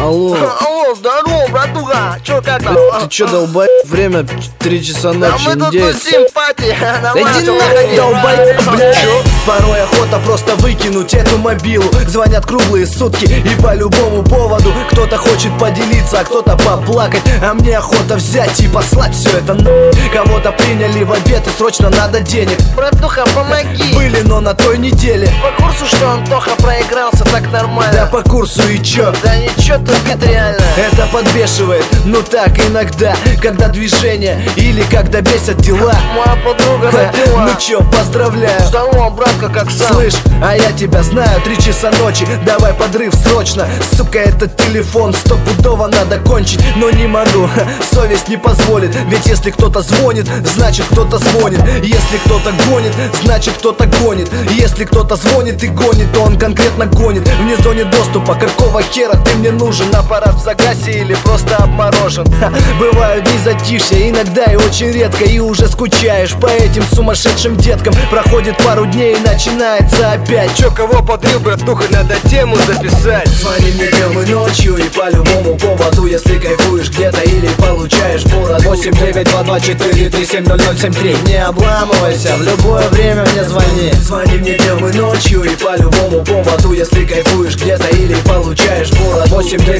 Алло. Алло, здорово, братуха. Чё, как там? Ты чё, долбоёб? Время 3 часа Да ночи, мы тут индейцы. тусим, пати. Нормально, Иди чё, нахуй, находи, долбоёб, брат. блядь. Чё? Порой охота просто выкинуть эту мобилу. Звонят круглые сутки и по любому поводу. Кто-то хочет поделиться, а кто-то поплакать. А мне охота взять и послать все это на. Кого-то приняли в обед и срочно надо денег. Братуха, помоги. Были, но на той неделе. По курсу, что Антоха проигрался, так нормально. Да по курсу и чё? Да ничего, тупит реально. Это подбешивает, ну так иногда. Когда движение или когда бесят дела. Моя подруга родила. Ну чё, поздравляю. Здорово, братка, как сам. Слышь, а я тебя знаю, 3 часа ночи. Давай подрыв срочно. Сука, этот телефон стопудово надо кончить. Но не могу, совесть не позволит. Ведь если кто-то звонит, значит кто-то звонит. Если кто-то гонит, значит кто-то гонит. Если кто-то звонит и гонит, то он конкретно гонит. Вне зоне доступа, какого хера ты мне нужен? Аппарат в загасе или просто обморожен? Бывают дни затишья, иногда и очень редко. И уже скучаешь по этим сумасшедшим деткам. Проходит пару дней и начинается опять. Чё, кого подрыл, братуха, надо тему записать. Звони мне днем и ночью и по любому поводу. Если кайфуешь где-то или получаешь бороду. 89224370073. Не обламывайся, в любое время мне звони. Звони мне днем и ночью и по любому поводу. Если кайфуешь где-то или получаешь бороду.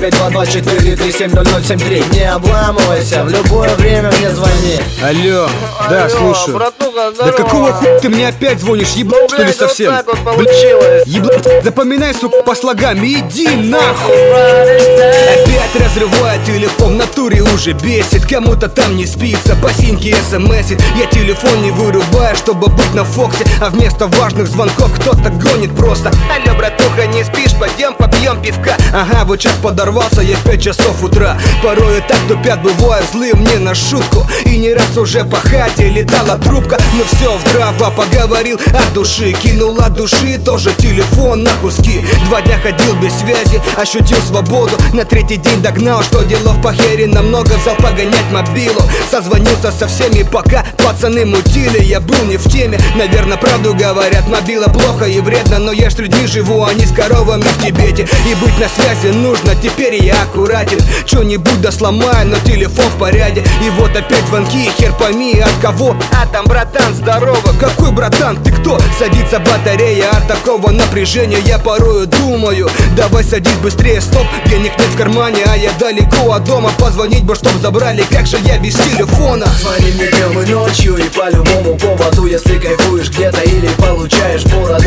89224370073. Не обламывайся, в любое время мне звони. Алло, да, Алло, слушаю. братуха, Да здорово. какого хуя ты мне опять звонишь, еблан, что ли, Блядь, совсем? вот так вот получилось. Еблан, запоминай, сука, по слогам, иди нахуй. Опять разрывает телефон, в натуре уже бесит. Кому-то там не спится, по синьке смсит. Я телефон не вырубаю, чтобы быть на фоксе. А вместо важных звонков кто-то гонит просто. Алло, братуха, не спишь, пойдем попьем пивка. Ага, вот сейчас подорвался я в 5 часов утра. Порой и так тупят, бываю злым мне на шутку. И не раз уже по хате летала трубка. Но все вдрава поговорил от души. Кинул от души тоже телефон на куски. 2 дня ходил без связи, ощутил свободу. На 3-й день догнал, что делов похерено много. Взял погонять мобилу, созвонился со всеми, пока пацаны мутили. Я был не в теме, наверное, правду говорят. Мобила плохо и вредно, но я ж с людьми живу, а не с коровами в Тибете. И быть на связи нужно, теперь я аккуратен. Что-нибудь да сломаю, но телефон в порядке. И вот опять звонки, хер пойми от кого. А там, братан, здорово. Какой братан, ты кто? Садится батарея от такого напряжения. Я порою думаю, давай садись быстрее, стоп. Денег нет в кармане, а я далеко от дома. Позвонить бы, чтоб забрали, как же я без телефона. Звони мне днем и ночью и по любому поводу. Если кайфуешь где-то или получаешь бороду.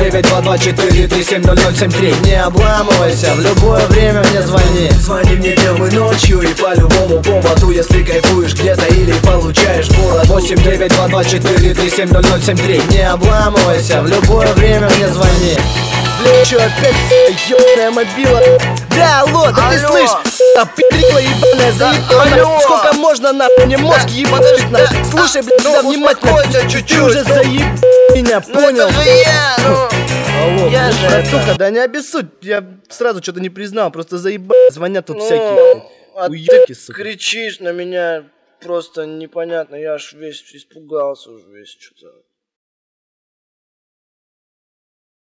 89224370073. Не обламывайся, в любое время мне звони. Звони мне днем и ночью и по любому поводу. Если кайфуешь где-то или получаешь бороду. 89224370073. Не обламывайся, в любое время мне звони. Бля, чё, опять ёбаная мобила? Да, алло, да ты Алло. слышь, педрила ебаная, заебана. алло. Сколько можно нахуй, мне мозг ебать на. Слушай, блядь, сюда внимательно. успокойся Ты чуть-чуть, уже заеб меня, Ну понял? это же я, ну. Алло, Я же братуха, это. да не обессудь. Я сразу что-то не признал, просто заебали. Звонят тут всякие. Ну, а уёбки, ты сука. кричишь на меня просто непонятно. Я аж весь испугался уже весь что-то.